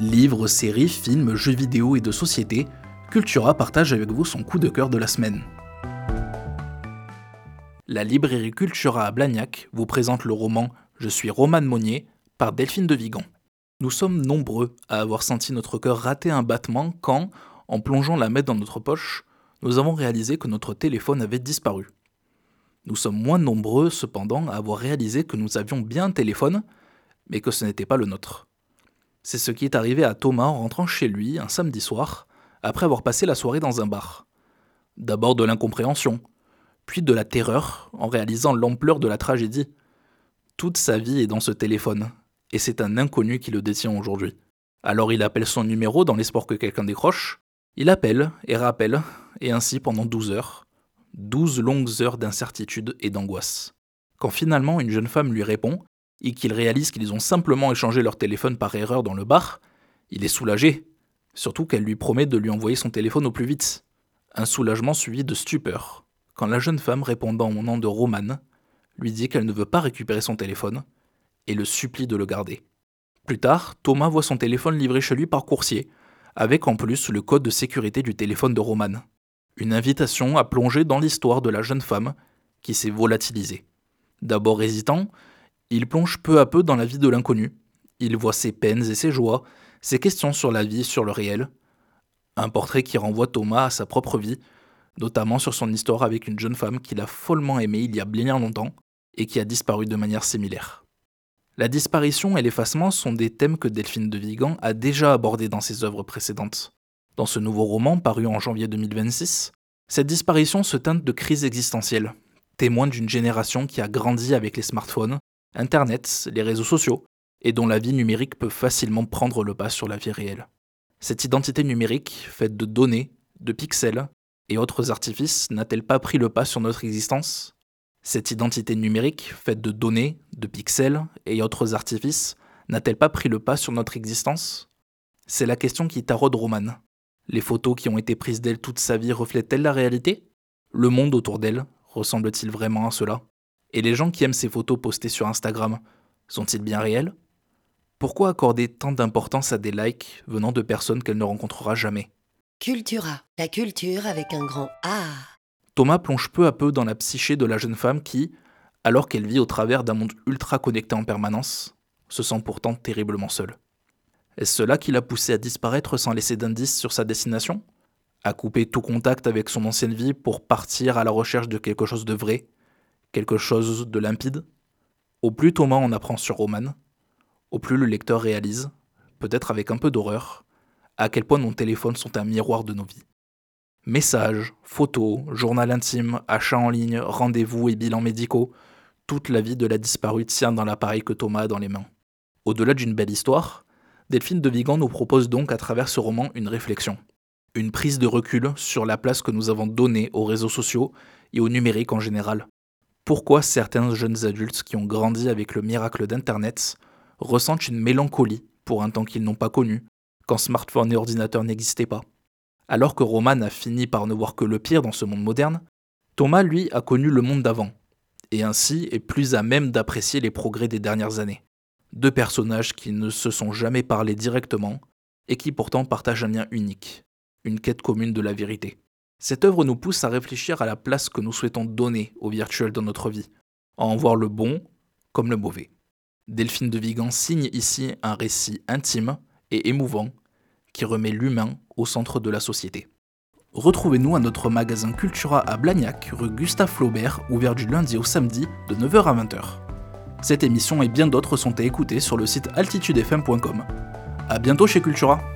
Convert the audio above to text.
Livres, séries, films, jeux vidéo et de société, Cultura partage avec vous son coup de cœur de la semaine. La librairie Cultura à Blagnac vous présente le roman « Je suis Romane Monnier » par Delphine de Vigan. Nous sommes nombreux à avoir senti notre cœur rater un battement quand, en plongeant la main dans notre poche, nous avons réalisé que notre téléphone avait disparu. Nous sommes moins nombreux, cependant, à avoir réalisé que nous avions bien un téléphone, mais que ce n'était pas le nôtre. C'est ce qui est arrivé à Thomas en rentrant chez lui un samedi soir, après avoir passé la soirée dans un bar. D'abord de l'incompréhension, puis de la terreur en réalisant l'ampleur de la tragédie. Toute sa vie est dans ce téléphone, et c'est un inconnu qui le détient aujourd'hui. Alors il appelle son numéro dans l'espoir que quelqu'un décroche, il appelle et rappelle, et ainsi pendant 12 heures. 12 longues heures d'incertitude et d'angoisse. Quand finalement une jeune femme lui répond, et qu'il réalise qu'ils ont simplement échangé leur téléphone par erreur dans le bar, il est soulagé, surtout qu'elle lui promet de lui envoyer son téléphone au plus vite. Un soulagement suivi de stupeur, quand la jeune femme répondant au nom de Romane, lui dit qu'elle ne veut pas récupérer son téléphone, et le supplie de le garder. Plus tard, Thomas voit son téléphone livré chez lui par coursier, avec en plus le code de sécurité du téléphone de Romane. Une invitation à plonger dans l'histoire de la jeune femme qui s'est volatilisée. D'abord hésitant, il plonge peu à peu dans la vie de l'inconnu. Il voit ses peines et ses joies, ses questions sur la vie et sur le réel. Un portrait qui renvoie Thomas à sa propre vie, notamment sur son histoire avec une jeune femme qu'il a follement aimée il y a bien longtemps et qui a disparu de manière similaire. La disparition et l'effacement sont des thèmes que Delphine de Vigan a déjà abordés dans ses œuvres précédentes. Dans ce nouveau roman, paru en janvier 2026, cette disparition se teinte de crise existentielle, témoin d'une génération qui a grandi avec les smartphones, Internet, les réseaux sociaux, et dont la vie numérique peut facilement prendre le pas sur la vie réelle. Cette identité numérique, faite de données, de pixels et autres artifices, n'a-t-elle pas pris le pas sur notre existence ? Cette identité numérique, faite de données, de pixels et autres artifices, n'a-t-elle pas pris le pas sur notre existence ? C'est la question qui taraude Romane. Les photos qui ont été prises d'elle toute sa vie reflètent-elles la réalité ? Le monde autour d'elle ressemble-t-il vraiment à cela ? Et les gens qui aiment ces photos postées sur Instagram, sont-ils bien réels ? Pourquoi accorder tant d'importance à des likes venant de personnes qu'elle ne rencontrera jamais ? Cultura, la culture avec un grand A. Thomas plonge peu à peu dans la psyché de la jeune femme qui, alors qu'elle vit au travers d'un monde ultra connecté en permanence, se sent pourtant terriblement seule. Est-ce cela qui l'a poussé à disparaître sans laisser d'indices sur sa destination ? À couper tout contact avec son ancienne vie pour partir à la recherche de quelque chose de vrai, quelque chose de limpide ? Au plus Thomas en apprend sur Romane, au plus le lecteur réalise, peut-être avec un peu d'horreur, à quel point nos téléphones sont un miroir de nos vies. Messages, photos, journal intime, achats en ligne, rendez-vous et bilans médicaux, toute la vie de la disparue tient dans l'appareil que Thomas a dans les mains. Au-delà d'une belle histoire, Delphine de Vigan nous propose donc à travers ce roman une réflexion, une prise de recul sur la place que nous avons donnée aux réseaux sociaux et au numérique en général. Pourquoi certains jeunes adultes qui ont grandi avec le miracle d'Internet ressentent une mélancolie pour un temps qu'ils n'ont pas connu, quand smartphone et ordinateur n'existaient pas ? Alors que Romane a fini par ne voir que le pire dans ce monde moderne, Thomas, lui, a connu le monde d'avant, et ainsi est plus à même d'apprécier les progrès des dernières années. Deux personnages qui ne se sont jamais parlé directement, et qui pourtant partagent un lien unique, une quête commune de la vérité. Cette œuvre nous pousse à réfléchir à la place que nous souhaitons donner au virtuel dans notre vie, à en voir le bon comme le mauvais. Delphine de Vigan signe ici un récit intime et émouvant qui remet l'humain au centre de la société. Retrouvez-nous à notre magasin Cultura à Blagnac, rue Gustave Flaubert, ouvert du lundi au samedi de 9h à 20h. Cette émission et bien d'autres sont à écouter sur le site altitudefm.com. A bientôt chez Cultura.